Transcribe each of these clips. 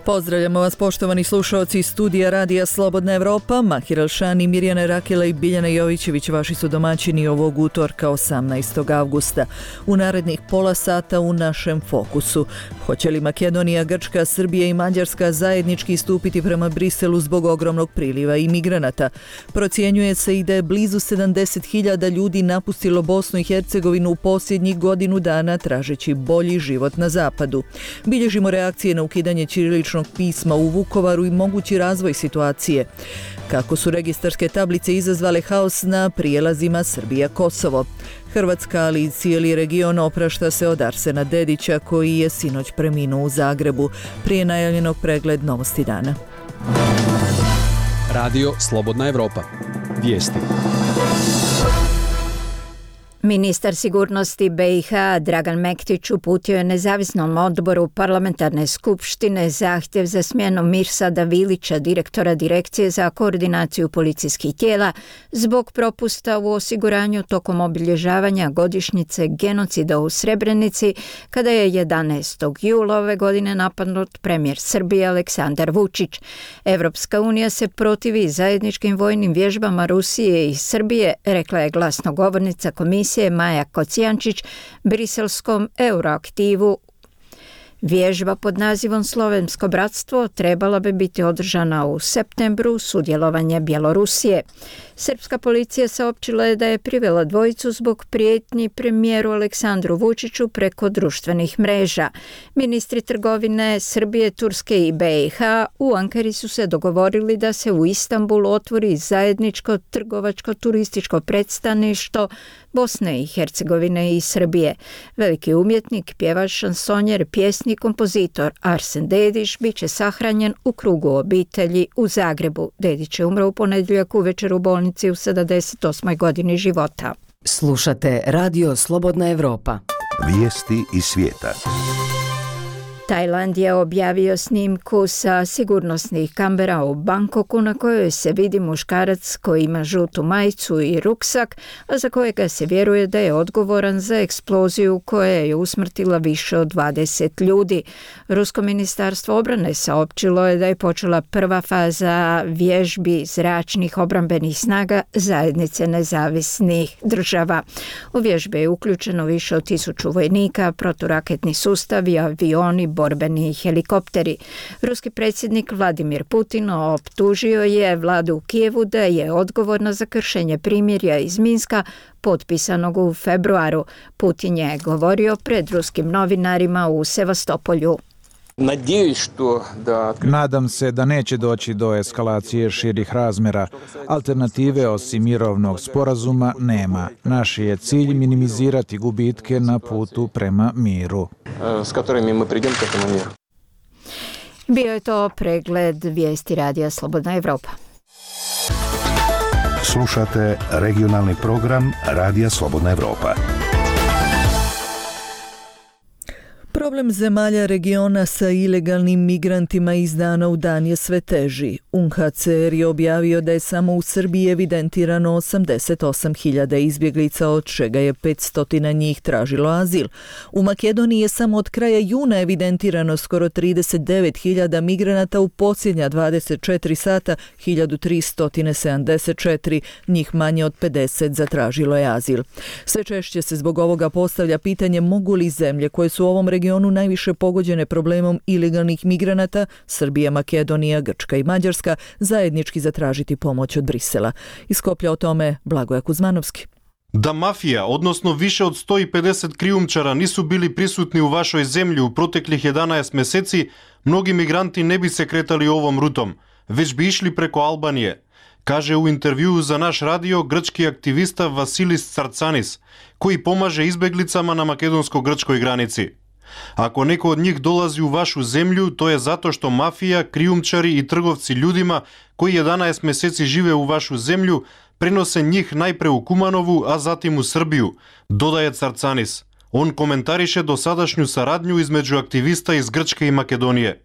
Pozdravljamo vas poštovani slušaoci iz studija Radija Slobodna Evropa. Mahir Alšani, Mirjana Rakela i Biljana Jovićević vaši su domaćini ovog utorka 18. avgusta. U narednih pola sata u našem fokusu. Hoće li Makedonija, Grčka, Srbija i Mađarska zajednički istupiti prema Briselu zbog ogromnog priliva imigranata? Procjenjuje se i da je blizu 70.000 ljudi napustilo Bosnu i Hercegovinu u posljednjih godinu dana tražeći bolji život na zapadu. Bilježimo reakcije na ukidanje ćiriličnog pisma u Vukovaru i mogući razvoj situacije. Kako su registarske tablice izazvale haos na prijelazima Srbija-Kosovo. Hrvatska, ali i cijeli region oprašta se od Arsena Dedića koji je sinoć preminuo u Zagrebu. Prije najavljenog pregled novosti dana. Radio Slobodna Evropa. Vijesti. Ministar sigurnosti BiH Dragan Mektić uputio je nezavisnom odboru parlamentarne skupštine zahtjev za smjenu Mirsada Vilića, direktora Direkcije za koordinaciju policijskih tijela, zbog propusta u osiguranju tokom obilježavanja godišnjice genocida u Srebrenici, kada je 11. jula ove godine napadnut premijer Srbije Aleksandar Vučić. Evropska unija se protivi zajedničkim vojnim vježbama Rusije i Srbije, rekla je glasnogovornica komisije Maja Kocijančić briselskom Euroaktivu. Vježba pod nazivom Slovensko bratstvo trebala bi biti održana u septembru, sudjelovanje Bjelorusije. Srpska policija saopćila je da je privela dvojicu zbog prijetnji premijeru Aleksandru Vučiću preko društvenih mreža. Ministri trgovine Srbije, Turske i BiH u Ankari su se dogovorili da se u Istanbulu otvori zajedničko trgovačko-turističko predstavništvo Bosne i Hercegovine i Srbije. Veliki umjetnik, pjevač, šansonjer, pjesnik, kompozitor Arsen Dedić bit će sahranjen u krugu obitelji u Zagrebu. Dedić je umro u ponedjeljak uvečer u bolnici u 78. godini života. Slušate Radio Slobodna Evropa. Vijesti iz svijeta. Tajland je objavio snimku sa sigurnosnih kamera u Bangkoku na kojoj se vidi muškarac koji ima žutu majicu i ruksak, a za kojega se vjeruje da je odgovoran za eksploziju koja je usmrtila više od 20 ljudi. Rusko ministarstvo obrane saopćilo je da je počela prva faza vježbi zračnih obrambenih snaga zajednice nezavisnih država. U vježbe je uključeno više od 1000 vojnika, proturaketni sustavi, avioni, borbeni helikopteri. Ruski predsjednik Vladimir Putin optužio je vladu u Kijevu da je odgovorna za kršenje primirja iz Minska potpisanog u februaru. Putin je govorio pred ruskim novinarima u Sevastopolju. Nadam se da neće doći do eskalacije širih razmjera. Alternative osim mirovnog sporazuma nema. Naš je cilj minimizirati gubitke na putu prema miru. Bio je to pregled vijesti Radija Slobodna Evropa. Slušate regionalni program Radija Slobodna Evropa. Problem zemalja regiona sa ilegalnim migrantima iz dana u dan je sve teži. UNHCR je objavio da je samo u Srbiji evidentirano 88.000 izbjeglica, od čega je 500 njih tražilo azil. U Makedoniji je samo od kraja juna evidentirano skoro 39.000 migranata, u posljednja 24 sata 1374, njih manje od 50 zatražilo je azil. Sve češće se zbog ovoga postavlja pitanje mogu li zemlje koje su u ovom regionu najviše pogođene problemom ilegalnih migranata, Srbija, Makedonija, Grčka i Mađarska, zajednički zatražiti pomoć od Brisela. Iz Skoplja o tome Blagoja Kuzmanovski. Da mafija, odnosno više od 150 krijumčara nisu bili prisutni u vašoj zemlji u proteklih 11 mjeseci, mnogi migranti ne bi se kretali ovom rutom, već bi išli preko Albanije, kaže u intervjuu za naš radio grčki aktivista Vasilis Carcanis, koji pomaže izbeglicama na makedonsko-grčkoj granici. Ako neko od njih dolazi u vašu zemlju, to je zato što mafija, krijumčari i trgovci ljudima koji 11 mjeseci žive u vašu zemlju prenose njih najpre u Kumanovu, a zatim u Srbiju, dodaje Carcanis. On komentariše dosadašnju saradnju između aktivista iz Grčke i Makedonije.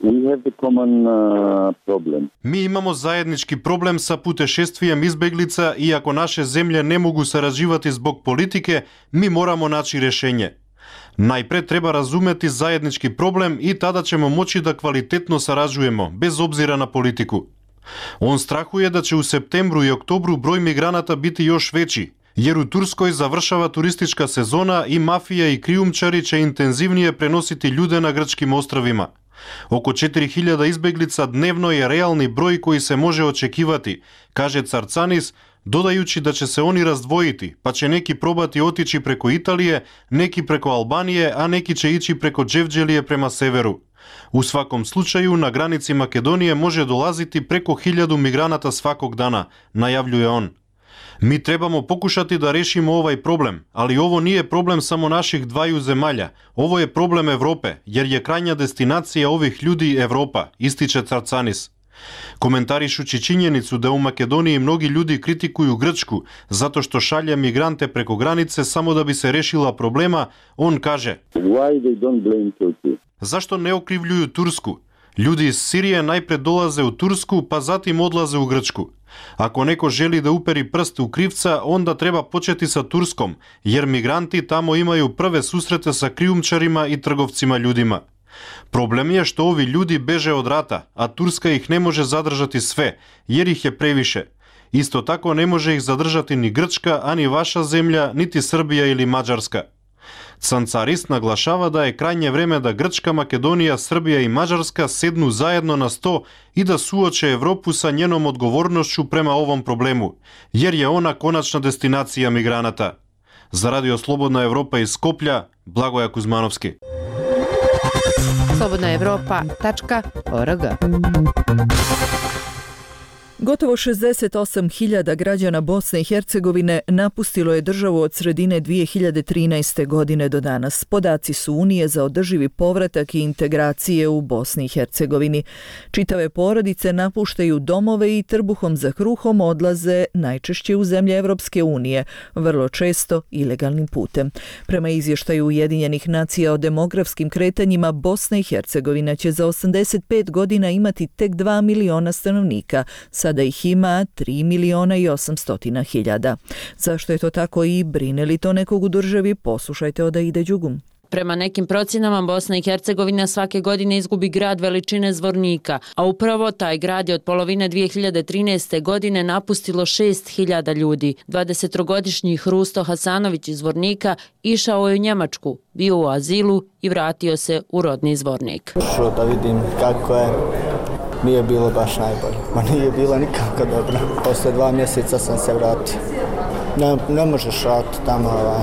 Mi imamo zajednički problem sa putešestvijem izbeglica i ako naše zemlje ne mogu sarađivati zbog politike, mi moramo naći rješenje. Najpред треба разумети заеднички проблем и тада ćemo moći da kvalitetno sarađujemo, bez obzira na politiku. On strahuje da će u septembru i oktobru broj migranata biti još veći, jer u Turskoj završava turistička sezona i mafija i krijumčari će intenzivnije prenositi ljude na grčkim ostravima. Oko 4000 izbeglica dnevno je realni broj koji se može očekivati, kaže Carcanis, dodajući da će se oni razdvojiti, pa će neki probati otići preko Italije, neki preko Albanije, a neki će ići preko Đevđelije prema severu. U svakom slučaju, na granici Makedonije može dolaziti preko 1000 migranata svakog dana, najavljuje on. Mi trebamo pokušati da rešimo ovaj problem, ali ovo nije problem samo naših dvaju zemalja. Ovo je problem Evrope, jer je krajnja destinacija ovih ljudi Evropa, ističe Carcanis. Komentarišući činjenicu da u Makedoniji mnogi ljudi kritikuju Grčku zato što šalje migrante preko granice samo da bi se rešila problema, on kaže: Zašto ne okrivljuju Tursku? Ljudi iz Sirije najpred dolaze u Tursku, pa zatim odlaze u Grčku. Ako neko želi da uperi prst u krivca, onda treba početi sa Turskom, jer migranti tamo imaju prve susrete sa krijumčarima i trgovcima ljudima. Problem je što ovi ljudi beže od rata, a Turska ih ne može zadržati sve, jer ih je previše. Isto tako ne može ih zadržati ni Grčka, ani vaša zemlja, niti Srbija ili Mađarska. Cancaris naglašava da je krajnje vreme da Grčka, Makedonija, Srbija i Mađarska sednu zajedno na sto i da suoče Evropu sa njenom odgovornošću prema ovom problemu, jer je ona konačna destinacija migranata. Za Radio Slobodna Evropa iz Skoplja, Blagoja Kuzmanovski. slobodnaevropa.org. Gotovo 68.000 građana Bosne i Hercegovine napustilo je državu od sredine 2013. godine do danas. Podaci su Unije za održivi povratak i integracije u Bosni i Hercegovini. Čitave porodice napuštaju domove i trbuhom za kruhom odlaze najčešće u zemlje Evropske unije, vrlo često ilegalnim putem. Prema izvještaju Ujedinjenih nacija o demografskim kretanjima, Bosna i Hercegovina će za 85 godina imati tek 2 miliona stanovnika, sada ih ima 3.800.000. Zašto je to tako i brine li to nekog u državi? Poslušajte od Aide Đugum. Prema nekim procjenama Bosna i Hercegovina svake godine izgubi grad veličine Zvornika, a upravo taj grad je od polovine 2013. godine napustilo 6.000 ljudi. 20-godišnji Hrusto Hasanović iz Zvornika išao je u Njemačku, bio u azilu i vratio se u rodni Zvornik. Šao da vidim kako je. Nije bilo baš najbolje. Ma nije bilo nikako dobro. Posle 2 mjeseca sam se vratio. Ne možeš raditi tamo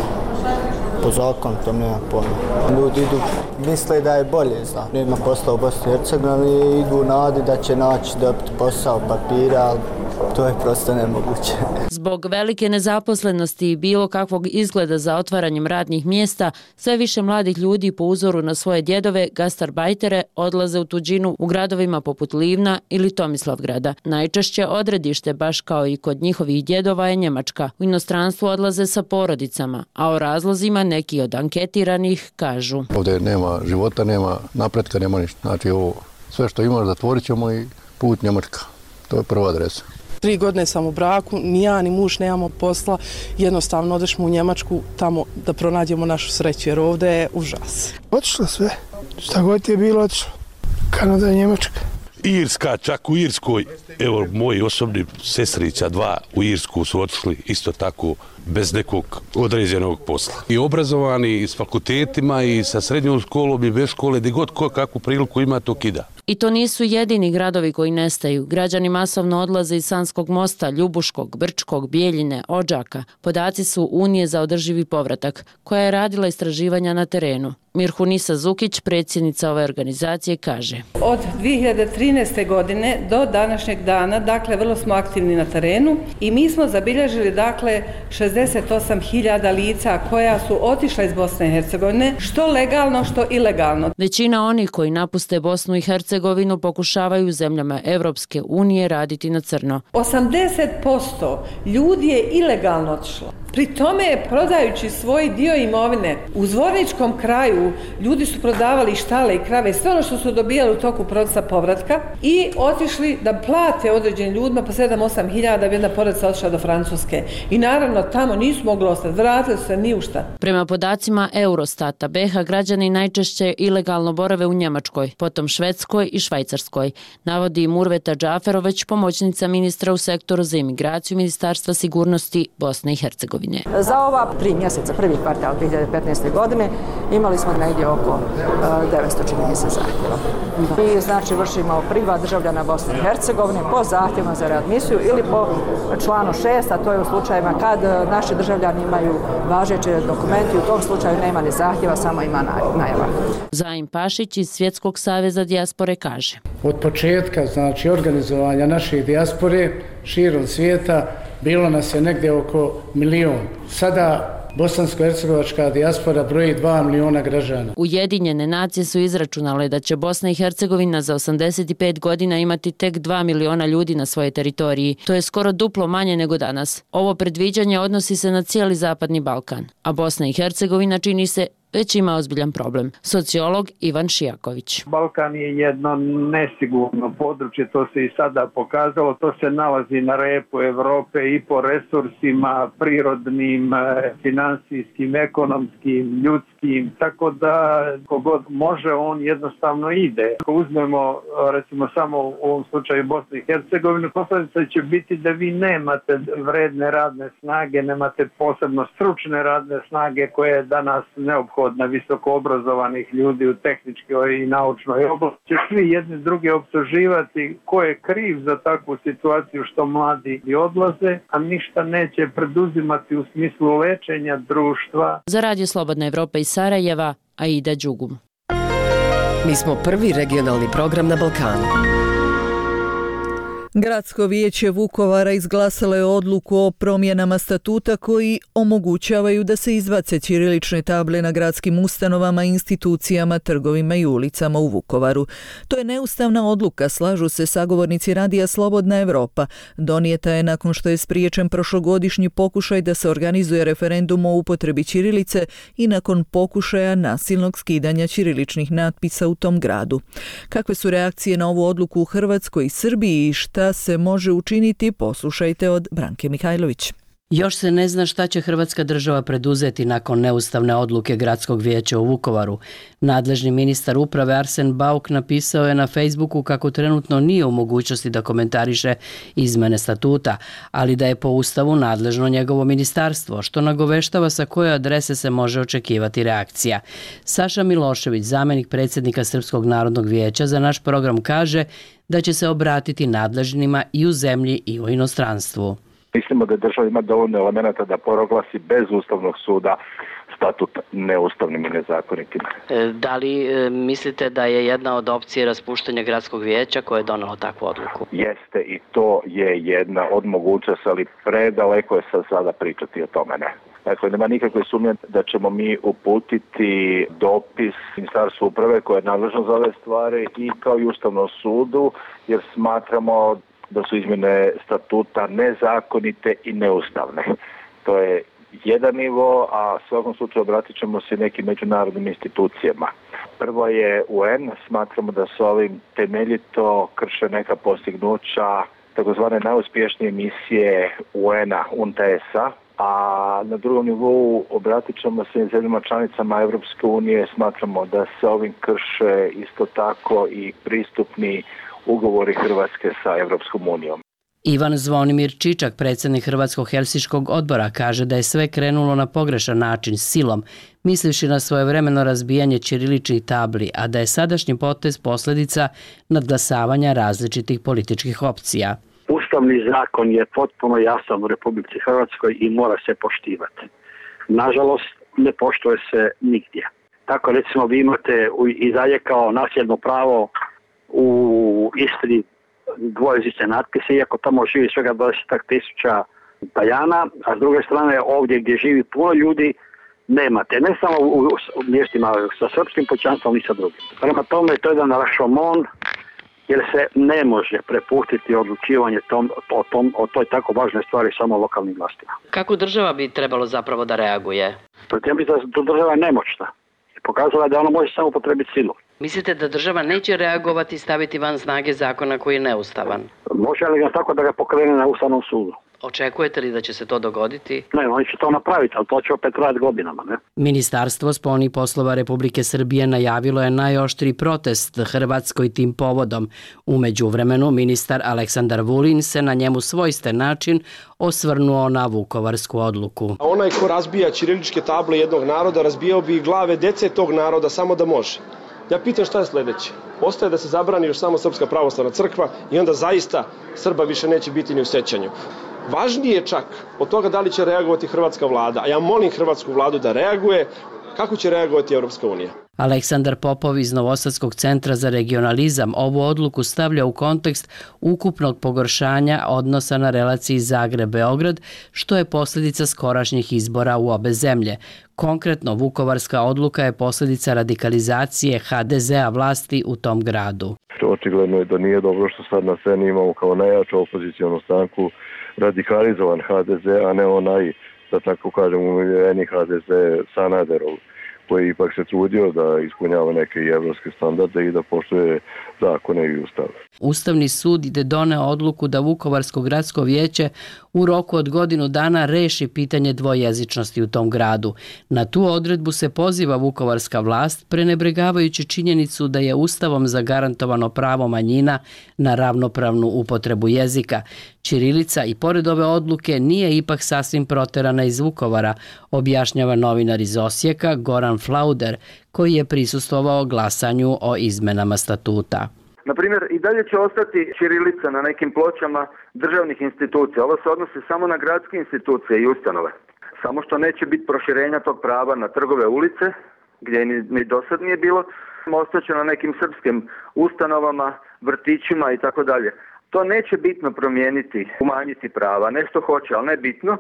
po zakonu, to nema pojma. Ljudi idu, misle da je bolje, nema posla u Bosni i Hercegovini, idu u nadi da će naći dobiti posao, papira, ali to je prosto nemoguće. Zbog velike nezaposlenosti i bilo kakvog izgleda za otvaranjem radnih mjesta, sve više mladih ljudi po uzoru na svoje djedove, gastarbajtere, odlaze u tuđinu u gradovima poput Livna ili Tomislavgrada. Najčešće odredište, baš kao i kod njihovih djedova, je Njemačka. U inostranstvo odlaze sa porodicama, a o razlozima neki od anketiranih kažu: Ovdje nema života, nema napretka, nema ništa. Znači ovo, sve što imaš zatvorit ćemo i put Njemačka. To je prva adresa. 3 godine sam u braku, ni ja ni muž nemamo posla, jednostavno odešmo u Njemačku tamo da pronađemo našu sreću, jer ovdje je užas. Otišlo sve, šta god je bilo otišlo, Kanada i Njemačka. Irska, čak u Irskoj, evo moji osobni sestrića 2 u Irsku su otišli isto tako bez nekog određenog posla. I obrazovani s fakultetima i sa srednjom školom i bez škole, gdje god ko kakvu priliku ima to kida. I to nisu jedini gradovi koji nestaju. Građani masovno odlaze iz Sanskog mosta, Ljubuškog, Brčkog, Bijeljine, Odžaka. Podaci su Unije za održivi povratak, koja je radila istraživanja na terenu. Mirhunisa Zukić, predsjednica ove organizacije, kaže: Od 2013. godine do današnjeg dana, dakle, vrlo smo aktivni na terenu i mi smo zabilježili, dakle, 68.000 lica koja su otišla iz Bosne i Hercegovine, što legalno, što ilegalno. Većina onih koji napuste Bosnu i Hercegovinu pokušavaju u zemljama Evropske unije raditi na crno. 80% ljudi je ilegalno otišlo. Pri tome, prodajući svoj dio imovine, u Zvorničkom kraju ljudi su prodavali štale i krave, sve ono što su dobijali u toku procesa povratka i otišli da plate određenim ljudima po 7-8 hiljada da bi jedna porodica otišla do Francuske. I naravno, tamo nisu mogli ostati, vratili su se ni u šta. Prema podacima Eurostata, BiH građani najčešće ilegalno borave u Njemačkoj, potom Švedskoj i Švajcarskoj, navodi Murveta Džaferoveć, pomoćnica ministra u sektoru za imigraciju Ministarstva sigurnosti Bosne i Hercegovine. Za ova 3 mjeseca, prvi kvartal 2015. godine, imali smo negdje oko 900 čini se zahtjeva. Mi znači vršimo privat državljana Bosne i Hercegovine po zahtjevima za readmisiju ili po članu 6, a to je u slučajevima kad naši državljani imaju važeće dokumenti, u tom slučaju nema ni zahtjeva, samo ima najava. Zaim Pašić iz Svjetskog saveza dijaspore kaže: Od početka, znači organizovanja naše dijaspore širom svijeta, bilo nas je negdje oko 1 milion. Sada bosansko-hercegovačka dijaspora broji 2 miliona građana. Ujedinjene nacije su izračunale da će Bosna i Hercegovina za 85 godina imati tek 2 miliona ljudi na svojoj teritoriji. To je skoro duplo manje nego danas. Ovo predviđanje odnosi se na cijeli Zapadni Balkan, a Bosna i Hercegovina čini se već ima ozbiljan problem. Sociolog Ivan Šijaković. Balkan je jedno nesigurno područje, to se i sada pokazalo, to se nalazi na repu Europe i po resursima, prirodnim, financijskim, ekonomskim, ljudskim, tako da kogod može on jednostavno ide. Ako uzmemo recimo samo u ovom slučaju Bosnu i Hercegovinu, posljedica će biti da vi nemate vredne radne snage, nemate posebno stručne radne snage koje je danas neophodno na visoko obrazovanih ljudi u tehničkoj i naučnoj oblasti. Svi jedni druge optuživati ko je kriv za takvu situaciju što mladi odlaze, a ništa neće preduzimati u smislu lečenja društva. Za Radio Slobodna Evropa iz Sarajeva, Aida Đugum. Mi smo prvi regionalni program na Balkanu. Gradsko vijeće Vukovara izglasalo je odluku o promjenama statuta koji omogućavaju da se izbace ćirilične table na gradskim ustanovama, institucijama, trgovima i ulicama u Vukovaru. To je neustavna odluka, slažu se sagovornici Radija Slobodna Evropa. Donijeta je nakon što je spriječen prošlogodišnji pokušaj da se organizuje referendum o upotrebi ćirilice i nakon pokušaja nasilnog skidanja ćiriličnih natpisa u tom gradu. Kakve su reakcije na ovu odluku u Hrvatskoj i Srbiji i šta se može učiniti, poslušajte od Branke Mihajlović. Još se ne zna šta će Hrvatska država preduzeti nakon neustavne odluke Gradskog vijeća u Vukovaru. Nadležni ministar uprave Arsen Bauk napisao je na Facebooku kako trenutno nije u mogućnosti da komentariše izmene statuta, ali da je po Ustavu nadležno njegovo ministarstvo, što nagoveštava sa koje adrese se može očekivati reakcija. Saša Milošević, zamjenik predsjednika Srpskog narodnog vijeća, za naš program kaže da će se obratiti nadležnima i u zemlji i u inostranstvu. Mislimo da država ima dovoljno elemenata da proglasi bez Ustavnog suda statut neustavnim i nezakonitim. Da li mislite da je jedna od opcije raspuštanja Gradskog vijeća koje je donelo takvu odluku? Jeste, i to je jedna od mogućnosti, ali predaleko je sada pričati o tome, ne. Dakle, nema nikakve sumnje da ćemo mi uputiti dopis Ministarstvu uprave koje je nadležno za ove stvari i kao i Ustavnom sudu, jer smatramo da su izmjene statuta nezakonite i neustavne. To je jedan nivo, a u svakom slučaju obratit ćemo se nekim međunarodnim institucijama. Prvo je UN, smatramo da su ovim temeljito krše neka postignuća takozvane najuspješnije misije UN-a, UNTAES-a, a na drugom nivou obratit ćemo se zemljama članicama Europske unije, smatramo da se ovim krše isto tako i pristupni ugovori Hrvatske sa Europskom unijom. Ivan Zvonimir Čičak, predsjednik Hrvatskog helsinškog odbora, kaže da je sve krenulo na pogrešan način, silom, mislivši na svojevremeno razbijanje ćiriličnih tabli, a da je sadašnji potez posljedica nadglasavanja različitih političkih opcija. Ustavni zakon je potpuno jasan u Republici Hrvatskoj i mora se poštivati. Nažalost, ne poštuje se nigdje. Tako recimo vi imate i dalje kao nasljedno pravo u Istri dvojezične natpise, iako tamo živi svega 20.000 Taljana, a s druge strane ovdje gdje živi puno ljudi nemate, ne samo u mjestima sa srpskim pučanstvom i sa drugim. Prema tome to je jedan rašomon jer se ne može prepustiti odlučivanje o toj tako važnoj stvari samo lokalnim vlastima. Kako država bi trebalo zapravo da reaguje? Ja mislim da država je nemoćna i pokazala da ona može samo upotrebiti silu. Mislite da država neće reagovati i staviti van snage zakona koji je neustavan? Može li ga tako da ga pokrene na Ustavnom sudu? Očekujete li da će se to dogoditi? Ne, oni će to napraviti, ali to će opet trajati godinama, ne? Ministarstvo spoljnih poslova Republike Srbije najavilo je najoštriji protest Hrvatskoj tim povodom. U međuvremenu ministar Aleksandar Vulin se na njemu svojsten način osvrnuo na vukovarsku odluku. Onaj ko razbija ćiriličke table jednog naroda, razbijao bi glave dece tog naroda samo da može. Ja pitam šta je sledeće? Ostaje da se zabrani još samo Srpska pravoslavna crkva i onda zaista Srba više neće biti ni u sećanju. Važnije je čak od toga da li će reagovati hrvatska vlada, a ja molim hrvatsku vladu da reaguje, kako će reagovati Evropska unija. Aleksandar Popov iz Novosadskog centra za regionalizam ovu odluku stavlja u kontekst ukupnog pogoršanja odnosa na relaciji Zagreb-Beograd, što je posljedica skorašnjih izbora u obe zemlje. Konkretno, vukovarska odluka je posljedica radikalizacije HDZ-a vlasti u tom gradu. Očigledno je da nije dobro što sad na sceni imamo kao najjaču opozicijonu stranku radikalizovan HDZ, a ne onaj, da tako kažem, umiljeni HDZ Sanaderov, koji ipak se trudio da ispunjava neke evropske standarde i da poštuje zakone i ustav. Ustavni sud je doneo odluku da Vukovarsko gradsko vijeće u roku od godinu dana reši pitanje dvojezičnosti u tom gradu. Na tu odredbu se poziva vukovarska vlast, prenebregavajući činjenicu da je Ustavom zagarantovano pravo manjina na ravnopravnu upotrebu jezika. Ćirilica i pored ove odluke nije ipak sasvim proterana iz Vukovara, objašnjava novinar iz Osijeka Goran Flauder, koji je prisustvovao glasanju o izmenama statuta. Na primjer, i dalje će ostati ćirilica na nekim pločama državnih institucija. Ovo se odnosi samo na gradske institucije i ustanove. Samo što neće biti proširenja tog prava na trgove, ulice, gdje ni do sad nije bilo. Ostaće na nekim srpskim ustanovama, vrtićima i tako dalje. To neće bitno promijeniti, umanjiti prava. Nešto hoće, ali ne bitno.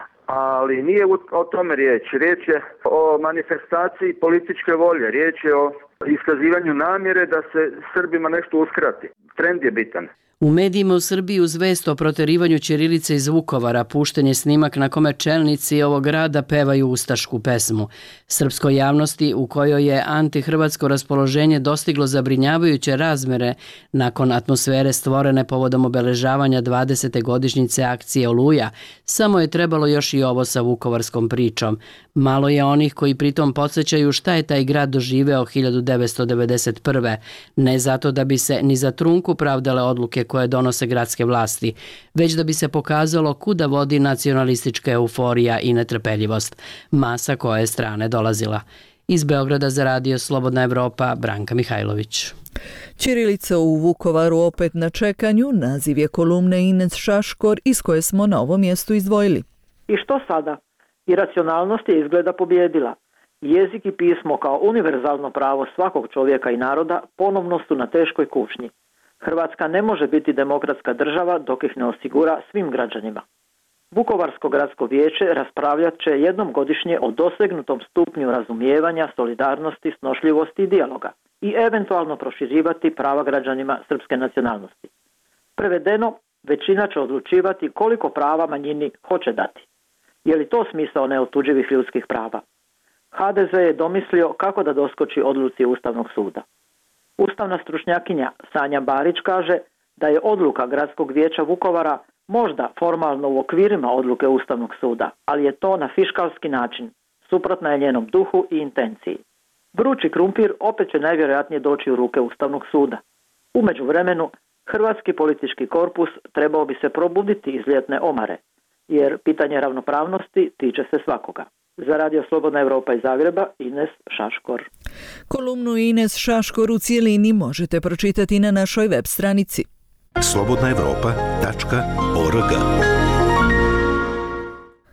Ali nije o tome riječ. Riječ je o manifestaciji političke volje. Riječ je o iskazivanju namjere da se Srbima nešto uskrati. Trend je bitan. U medijima u Srbiji uz vest o proterivanju ćirilice iz Vukovara pušten je snimak na kome čelnici ovog grada pevaju ustašku pesmu. Srpskoj javnosti, u kojoj je antihrvatsko raspoloženje dostiglo zabrinjavajuće razmere nakon atmosfere stvorene povodom obeležavanja 20. godišnjice akcije Oluja, samo je trebalo još i ovo sa vukovarskom pričom. Malo je onih koji pritom podsjećaju šta je taj grad doživeo 1991. Ne zato da bi se ni za trunku pravdale odluke koje donose gradske vlasti, već da bi se pokazalo kuda vodi nacionalistička euforija i netrpeljivost, masa koje strane dolazila. Iz Beograda za radio Slobodna Evropa, Branka Mihajlović. Ćirilica u Vukovaru opet na čekanju, naziv je kolumne Ines Šaškor iz koje smo na ovom mjestu izdvojili. I što sada? Iracionalnost je izgleda pobjedila. Jezik i pismo kao univerzalno pravo svakog čovjeka i naroda ponovno su na teškoj kušnji. Hrvatska ne može biti demokratska država dok ih ne osigura svim građanima. Vukovarsko gradsko vijeće raspravljat će jednom godišnje o dosegnutom stupnju razumijevanja, solidarnosti, snošljivosti i dijaloga i eventualno proširivati prava građanima srpske nacionalnosti. Prevedeno, većina će odlučivati koliko prava manjini hoće dati. Je li to smisao neotuđivih ljudskih prava? HDZ je domislio kako da doskoči odluci Ustavnog suda. Ustavna stručnjakinja Sanja Barić kaže da je odluka Gradskog vijeća Vukovara možda formalno u okvirima odluke Ustavnog suda, ali je to na fiškalski način, suprotna je njenom duhu i intenciji. Vrući krumpir opet će najvjerojatnije doći u ruke Ustavnog suda. U međuvremenu, hrvatski politički korpus trebao bi se probuditi iz ljetne omare, jer pitanje ravnopravnosti tiče se svakoga. Za radio Slobodna Evropa iz Zagreba, Ines Šaškor. Kolumnu Ines Šaškor u cijelini možete pročitati na našoj web stranici. slobodnaevropa.org.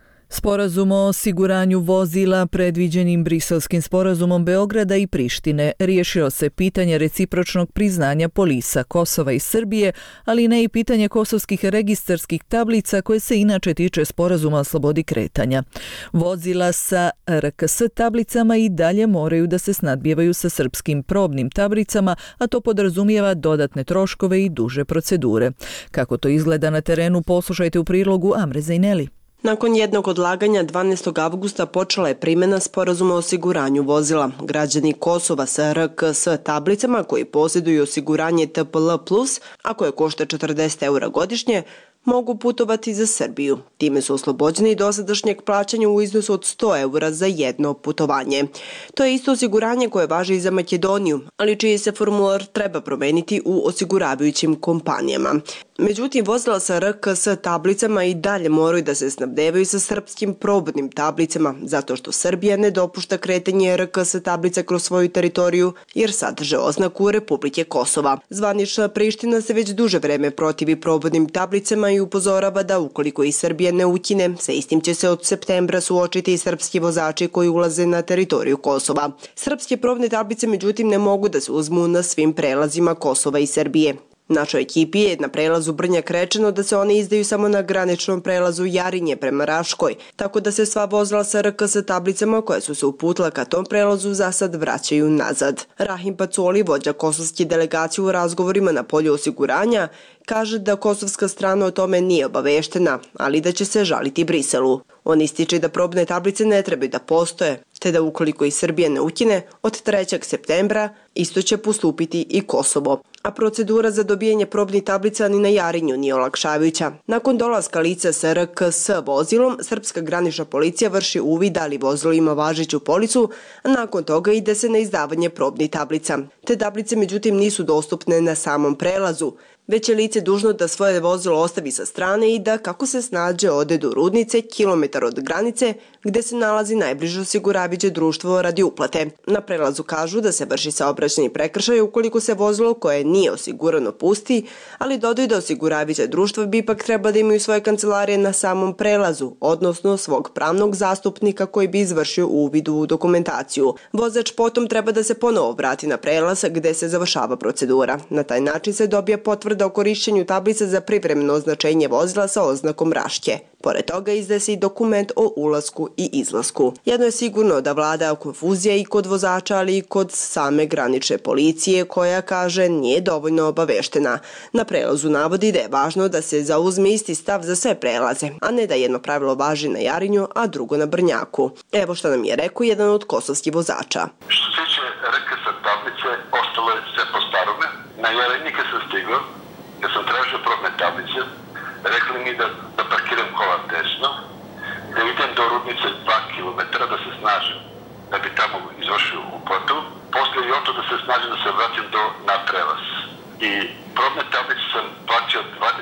Sporazum o osiguranju vozila predviđenim Briselskim sporazumom Beograda i Prištine riješilo se pitanje recipročnog priznanja polisa Kosova i Srbije, ali ne i pitanje kosovskih registarskih tablica koje se inače tiče sporazuma o slobodi kretanja. Vozila sa RKS tablicama i dalje moraju da se snadbijevaju sa srpskim probnim tablicama, a to podrazumijeva dodatne troškove i duže procedure. Kako to izgleda na terenu, poslušajte u prilogu Amre Zajneli. Nakon jednog odlaganja 12. avgusta počela je primjena sporazuma o osiguranju vozila. Građani Kosova sa RKS tablicama koji posjeduju osiguranje TPL+, a koje košta 40 € godišnje, mogu putovati za Srbiju. Time su oslobođeni dosadašnjeg plaćanja u iznosu od 100 € za jedno putovanje. To je isto osiguranje koje važi i za Makedoniju, ali čiji se formular treba promeniti u osiguravajućim kompanijama. Međutim, vozila sa RKS tablicama i dalje moraju da se snabdevaju sa srpskim probnim tablicama, zato što Srbija ne dopušta kretanje RKS tablica kroz svoju teritoriju, jer sadrže oznaku Republike Kosova. Zvanična Priština se već duže vreme protivi probnim tablicama i upozorava da ukoliko i Srbija ne ukine, sa istim će se od septembra suočiti i srpski vozači koji ulaze na teritoriju Kosova. Srpske probne tablice međutim ne mogu da se uzmu na svim prelazima Kosova i Srbije. Našoj ekipi je na prelazu Brnjak rečeno da se one izdaju samo na graničnom prelazu Jarinje prema Raškoj, tako da se sva vozila sa RKS tablicama koja su se uputila ka tom prelazu za sad vraćaju nazad. Rahim Pacoli, vođa kosovske delegacije u razgovorima na polju osiguranja, kaže da kosovska strana o tome nije obaveštena, ali da će se žaliti Briselu. On ističe da probne tablice ne trebaju da postoje, te da ukoliko i Srbija ne ukine, od 3. septembra isto će postupiti i Kosovo. A procedura za dobijanje probnih tablica ni na Jarinju nije olakšavajuća. Nakon dolaska lica sa RKS vozilom, srpska granična policija vrši uvid da li vozilo ima važeću policu, a nakon toga ide se na izdavanje probnih tablica. Te tablice međutim nisu dostupne na samom prelazu, već je lice dužno da svoje vozilo ostavi sa strane i da, kako se snađe, ode do Rudnice, kilometar od granice, gde se nalazi najbliže osiguravajuće društvo radi uplate. Na prelazu kažu da se vrši saobraćajni prekršaj ukoliko se vozilo koje nije osigurano pusti, ali dodaju da osiguravajuće društva bi ipak treba da imaju svoje kancelarije na samom prelazu, odnosno svog pravnog zastupnika koji bi izvršio uvid u dokumentaciju. Vozač potom treba da se ponovo vrati na prelaz gde se završava procedura. Na taj način se dobija potvrda o korišćenju tablica za privremeno označenje vozila sa oznakom Raške. Pored toga izdaje se i dokument o ulasku i izlasku. Jedno je sigurno da vlada konfuzija i kod vozača, ali i kod same granične policije koja, kaže, nije dovoljno obaveštena. Na prelazu navodi da je važno da se zauzme isti stav za sve prelaze, a ne da jedno pravilo važi na Jarinju, a drugo na Brnjaku. Evo što nam je rekao jedan od kosovskih vozača. Što se tiče RKS tablice, ostalo je sve po starome. Na Jarinji kad sam stigao, kad sam tražio probne tablice, rekli mi da parkiram kola desno, da idem do Rudnice 2 km da se snažim, da bi tamo izvršio uplatu, posle i oto da se snažim da se vratim na prelaz. I probne tablice sam plaćao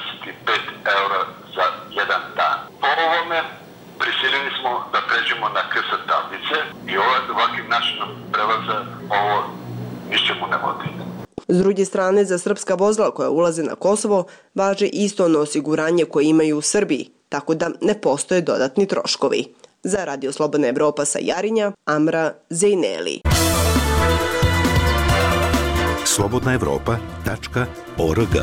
25 € za jedan dan. Po ovome prisiljeni smo da pređemo na KS tablice i ovakvim načinom prelaza ovo ničemu ne vodi. S druge strane, za srpska vozila koja ulaze na Kosovo važe isto ono osiguranje koje imaju u Srbiji, tako da ne postoje dodatni troškovi. Za Radio Slobodna Evropa sa Jarinja, Amra Zejneli. slobodnaevropa.org.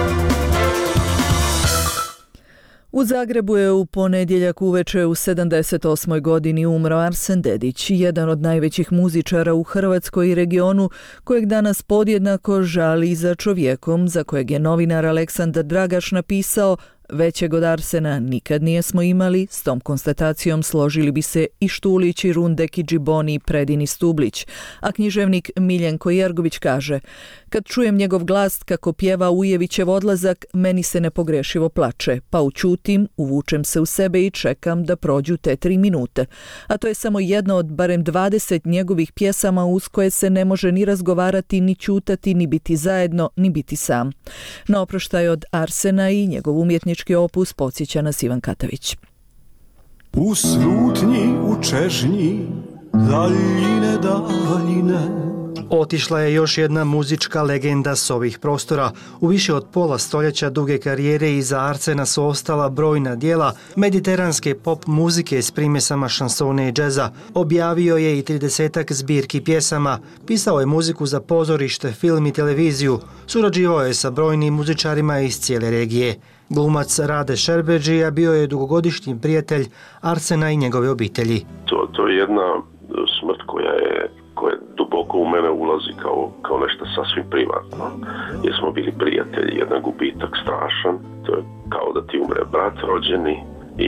U Zagrebu je u ponedjeljak uveče u 78. godini umro Arsen Dedić, jedan od najvećih muzičara u Hrvatskoj i regionu, kojeg danas podjednako žali za čovjekom za kojeg je novinar Aleksandar Dragaš napisao: većeg od Arsena nikad nijesmo imali. S tom konstatacijom složili bi se i Štulić, i Rundek, i Džiboni, i Predin, i Stublić. A književnik Miljenko Jergović kaže: kad čujem njegov glas kako pjeva Ujevićev odlazak, meni se nepogrešivo plače, pa ućutim, uvučem se u sebe i čekam da prođu te 3 minute. A to je samo jedna od barem 20 njegovih pjesama uz koje se ne može ni razgovarati, ni ćutati, ni biti zajedno, ni biti sam. Na oproštaj od Arsena i njegov umjetnički opus podsjeća nas Ivan Katavić. U slutnji, u čežnji, daljine, Otišla je još jedna muzička legenda s ovih prostora. U više od pola stoljeća duge karijere iza Arsena su ostala brojna dijela mediteranske pop muzike s primjesama šansone i džeza. Objavio je i 30-ak zbirki pjesama, pisao je muziku za pozorište, film i televiziju, surađivao je sa brojnim muzičarima iz cijele regije. Glumac Rade Šerbedžija bio je dugogodišnji prijatelj Arsena i njegove obitelji. To je jedna smrt koja duboko u mene ulazi kao nešto sasvim privatno. Jer smo bili prijatelji, jedan gubitak strašan. To je kao da ti umre brat rođeni i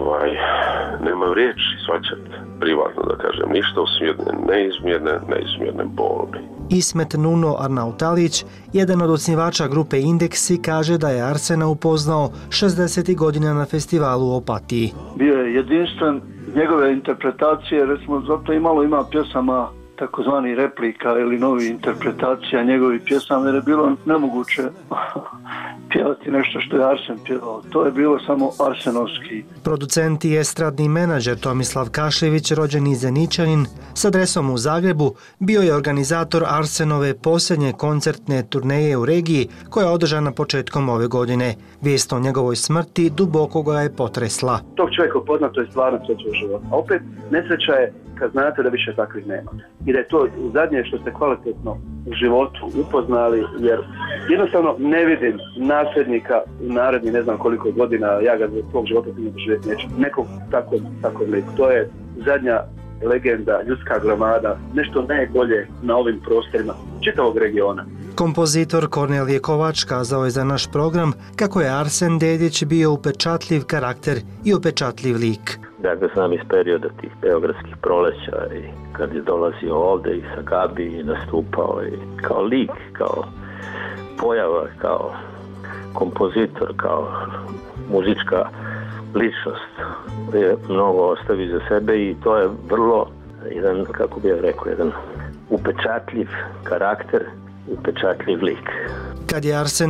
nema riječi svačati privatno, da kažem, ništa osim jedne neizmjerne boli. Ismet Nuno Arnautalić, jedan od osnivača grupe Indeksi, kaže da je Arsena upoznao 60. godina na festivalu u Opatiji. Bio je jedinstven, njegove interpretacije, recimo, zato ima pjesama takozvani replika ili novi interpretacija njegovih pjesama, jer je bilo nemoguće pjevati nešto što je Arsen pjevao. To je bilo samo arsenovski. Producent i estradni menadžer Tomislav Kašević, rođeni Zeničanin, s adresom u Zagrebu, bio je organizator Arsenove posljednje koncertne turneje u regiji, koja je održana početkom ove godine. Vijest o njegovoj smrti duboko ga je potresla. Tog čovjeka upoznato je stvarno sreća u životu. A opet, nesreća je kad znate da više takvih nema. I da je to zadnje što ste kvalitetno u životu upoznali, jer jednostavno ne vidim nasljednika u naredni ne znam koliko godina, ja ga za svog života ne doživjeti neću. Nekog takvog liku. To je zadnja legenda, ljudska gromada, nešto najbolje na ovim prostorima čitavog regiona. Kompozitor Kornelije Kovač kazao je za naš program kako je Arsen Dedić bio upečatljiv karakter i upečatljiv lik. Ja ga znam iz perioda tih beogradskih proleća i kad je dolazio ovdje i sa Gabi i nastupao i kao lik, kao pojava, kao kompozitor, kao muzička ličnost je mnogo ostavi za sebe i to je vrlo jedan, kako bih rekao, jedan upečatljiv karakter, upečatljiv lik. Kad je Arsen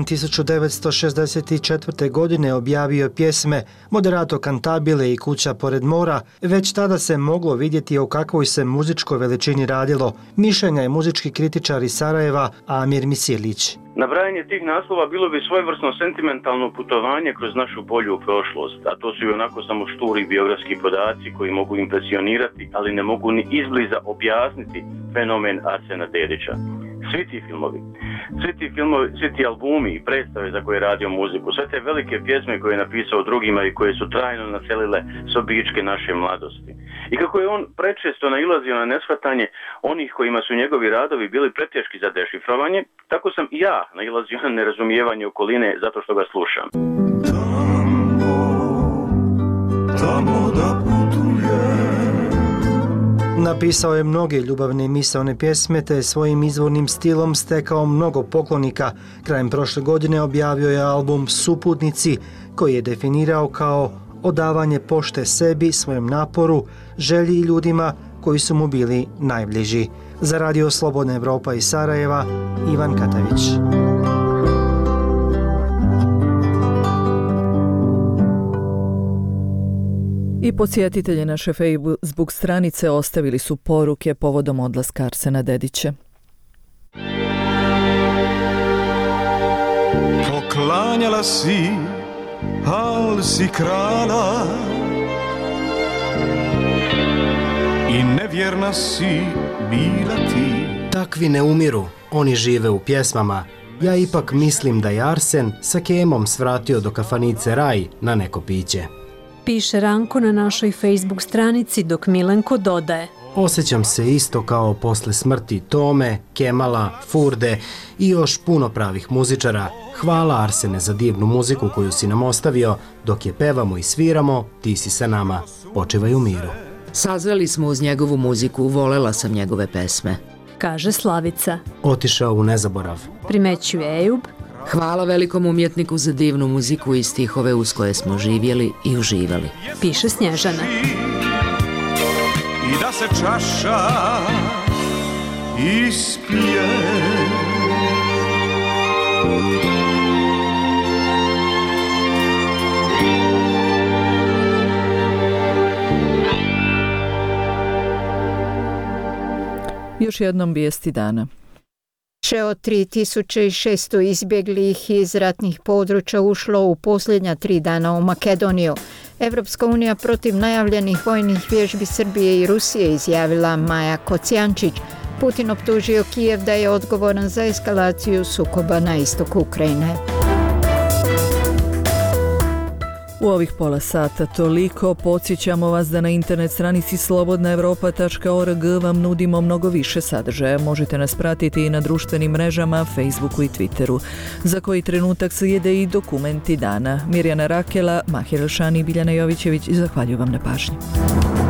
1964. godine objavio pjesme Moderato cantabile i Kuća pored mora, već tada se moglo vidjeti o kakvoj se muzičkoj veličini radilo. Mišljenja je muzički kritičar iz Sarajeva Amir Misilić. Nabrajanje tih naslova bilo bi svojevrsno sentimentalno putovanje kroz našu bolju prošlost, a to su i onako samo šturi biografski podaci koji mogu impresionirati, ali ne mogu ni izbliza objasniti fenomen Arsena Dedića. Svi ti albumi i predstave za koje je radio muziku, sve te velike pjesme koje je napisao drugima i koje su trajno naselile sobičke naše mladosti. I kako je on prečesto nailazio na neshvatanje onih kojima su njegovi radovi bili preteški za dešifrovanje, tako sam i ja nailazio na nerazumijevanje okoline zato što ga slušam. Tamo da napisao je mnoge ljubavne misaone pjesme te svojim izvornim stilom stekao mnogo poklonika. Krajem prošle godine objavio je album Suputnici koji je definirao kao odavanje pošte sebi, svojem naporu, želji i ljudima koji su mu bili najbliži. Za Radio Slobodna Evropa iz Sarajeva, Ivan Katavić. I podsjetitelji naše Facebook stranice ostavili su poruke povodom odlaska Arsena Dedića. Poklanjala si, al si krala i nevjerna si bila ti. Takvi ne umiru, oni žive u pjesmama. Ja ipak mislim da je Arsen sa Kemom svratio do kafanice Raj na neko piće. Piše Ranko na našoj Facebook stranici, dok Milenko dodaje: Osjećam se isto kao posle smrti Tome, Kemala, Furde i još puno pravih muzičara. Hvala Arsene za divnu muziku koju si nam ostavio. Dok je pevamo i sviramo, ti si sa nama. Počivaj u miru. Sazreli smo uz njegovu muziku, volela sam njegove pesme. Kaže Slavica. Otišao u nezaborav. Primećuje Ejub. Hvala velikom umjetniku za divnu muziku i stihove uz koje smo živjeli i uživali. Piše Snježana. I da se čaša ispije. Još jednom vijesti dana. Više od 3600 izbjeglih iz ratnih područja ušlo u posljednja 3 dana u Makedoniju. Evropska unija protiv najavljenih vojnih vježbi Srbije i Rusije, izjavila Maja Kocijančić. Putin optužio Kijev da je odgovoran za eskalaciju sukoba na istoku Ukrajine. U ovih pola sata toliko. Podsjećamo vas da na internet stranici slobodnaevropa.org vam nudimo mnogo više sadržaja. Možete nas pratiti i na društvenim mrežama, Facebooku i Twitteru. Za koji trenutak slijede i dokumenti dana. Mirjana Rakela, Mahir Elšani i Biljana Jovićević, zahvaljujem vam na pažnji.